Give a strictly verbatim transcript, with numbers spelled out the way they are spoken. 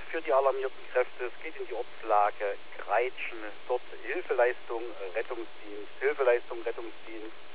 für die alarmierten Kräfte. Es geht in die Ortslage Greitschen. Dort Hilfeleistung, Rettungsdienst, Hilfeleistung, Rettungsdienst.